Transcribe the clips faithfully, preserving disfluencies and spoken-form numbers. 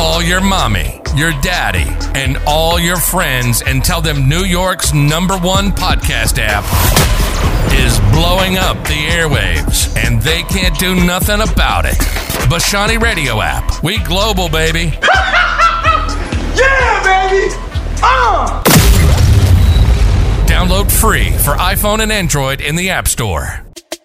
Call your mommy, your daddy, and all your friends and tell them New York's number one podcast app is blowing up the airwaves, and they can't do nothing about it. Bashani Radio app. We global, baby. Yeah, baby! Uh! Download free for iPhone and Android in the App Store.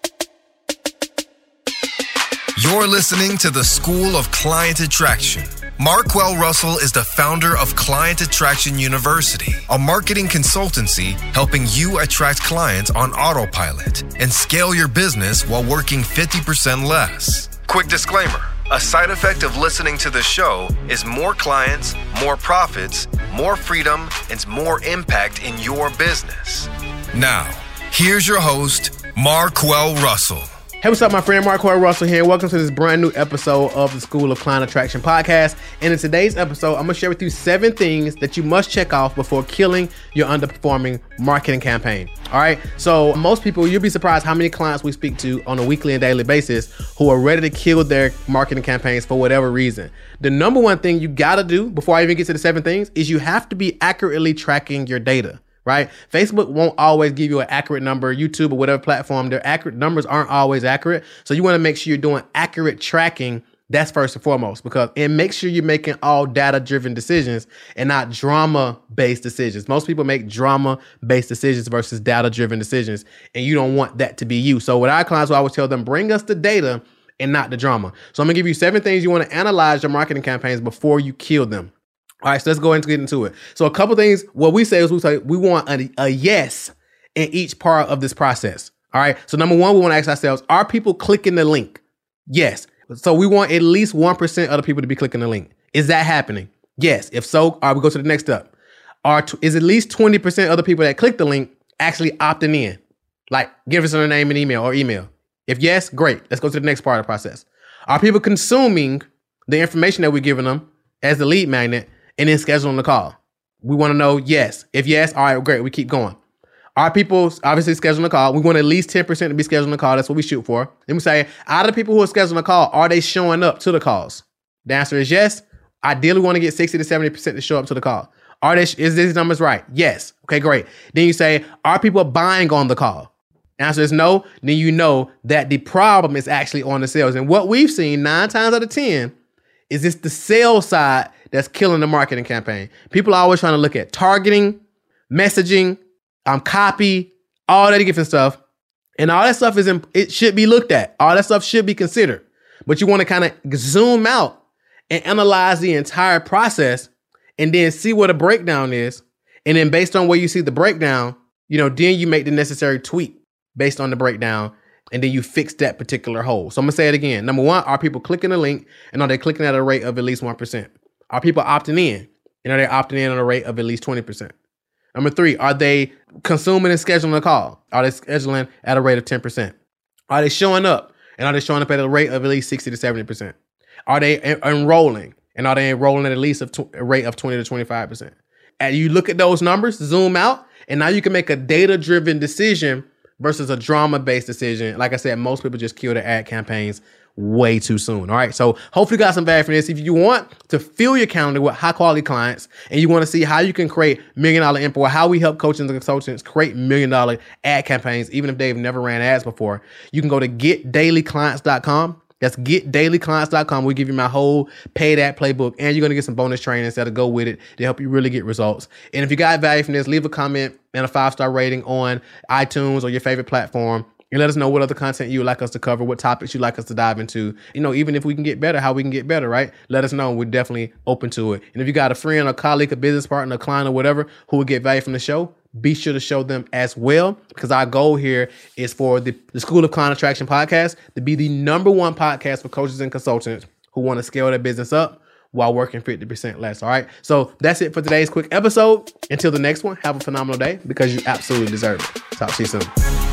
You're listening to the School of Client Attraction. Marquel Russell is the founder of Client Attraction University, a marketing consultancy helping you attract clients on autopilot and scale your business while working fifty percent less. Quick disclaimer, a side effect of listening to the show is more clients, more profits, more freedom, and more impact in your business. Now, here's your host, Marquel Russell. Hey, what's up, my friend? Marquel Russell here. Welcome to this brand new episode of the School of Client Attraction podcast. And in today's episode, I'm going to share with you seven things that you must check off before killing your underperforming marketing campaign. All right. So most people, you'll be surprised how many clients we speak to on a weekly and daily basis who are ready to kill their marketing campaigns for whatever reason. The number one thing you got to do before I even get to the seven things is you have to be accurately tracking your data. Right? Facebook won't always give you an accurate number. YouTube or whatever platform, their accurate numbers aren't always accurate. So you want to make sure you're doing accurate tracking. That's first and foremost, because it makes sure you're making all data-driven decisions and not drama-based decisions. Most people make drama-based decisions versus data-driven decisions, and you don't want that to be you. So with our clients, I always tell them, bring us the data and not the drama. So I'm going to give you seven things you want to analyze your marketing campaigns before you kill them. All right, so let's go ahead and get into it. So a couple things, what we say is we say we want a, a yes in each part of this process. All right, so number one, we want to ask ourselves, are people clicking the link? Yes. So we want at least one percent of the people to be clicking the link. Is that happening? Yes. If so, all right, we go to the next step. Are t- is at least twenty percent of the people that click the link actually opting in? Like, give us their name and email or email. If yes, great. Let's go to the next part of the process. Are people consuming the information that we're giving them as the lead magnet and then scheduling the call? We want to know yes. If yes, all right, great. We keep going. Are people obviously scheduling the call? We want at least ten percent to be scheduling the call. That's what we shoot for. Then we say, out of the people who are scheduling the call, are they showing up to the calls? The answer is yes. Ideally, we want to get sixty to seventy percent to show up to the call. Are they, is these numbers right? Yes. Okay, great. Then you say, are people buying on the call? Answer is no. Then you know that the problem is actually on the sales. And what we've seen nine times out of ten is it's the sales side that's killing the marketing campaign. People are always trying to look at targeting, messaging, um, copy, all that different stuff. And all that stuff is, in, it should be looked at. All that stuff should be considered. But you want to kind of zoom out and analyze the entire process and then see what a breakdown is. And then based on where you see the breakdown, you know, then you make the necessary tweak based on the breakdown. And then you fix that particular hole. So I'm going to say it again. Number one, are people clicking the link? And are they clicking at a rate of at least one percent? Are people opting in? And are they opting in on a rate of at least twenty percent? Number three, are they consuming and scheduling a call? Are they scheduling at a rate of ten percent? Are they showing up? And are they showing up at a rate of at least sixty to seventy percent? Are they en- enrolling? And are they enrolling at at least a, tw- a rate of twenty to twenty-five percent? And you look at those numbers, zoom out, and now you can make a data-driven decision versus a drama-based decision. Like I said, most people just kill their ad campaigns way too soon. All right. So hopefully you got some value from this. If you want to fill your calendar with high quality clients and you want to see how you can create million dollar impact, how we help coaches and consultants create million dollar ad campaigns, even if they've never ran ads before, you can go to get daily clients dot com. That's get daily clients dot com. We give you my whole paid ad playbook, and you're going to get some bonus trainings that'll go with it to help you really get results. And if you got value from this, leave a comment and a five-star rating on iTunes or your favorite platform. And let us know what other content you would like us to cover, what topics you'd like us to dive into. You know, even if we can get better, how we can get better, right? Let us know. We're definitely open to it. And if you got a friend, a colleague, a business partner, a client, or whatever who would get value from the show, be sure to show them as well, because our goal here is for the, the School of Client Attraction podcast to be the number one podcast for coaches and consultants who want to scale their business up while working fifty percent less. All right. So that's it for today's quick episode. Until the next one, have a phenomenal day, because you absolutely deserve it. Talk to you soon.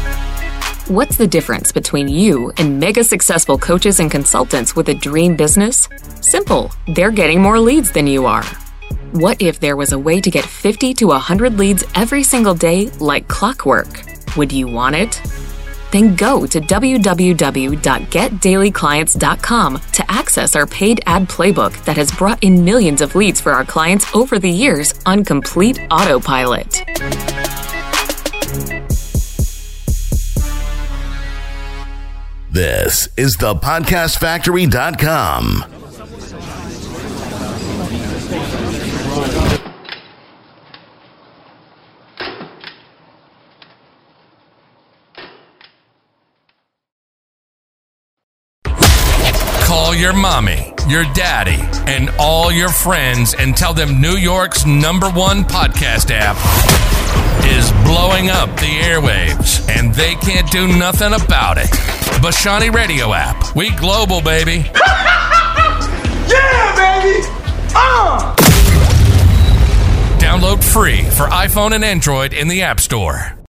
What's the difference between you and mega successful coaches and consultants with a dream business? Simple. They're getting more leads than you are. What if there was a way to get fifty to one hundred leads every single day like clockwork? Would you want it? Then go to w w w dot get daily clients dot com to access our paid ad playbook that has brought in millions of leads for our clients over the years on complete autopilot. This is the podcast factory dot com. Call your mommy, your daddy, and all your friends and tell them New York's number one podcast app is blowing up the airwaves, and they can't do nothing about it. Bashani Radio app. We global, baby. Yeah, baby! Uh! Download free for iPhone and Android in the App Store.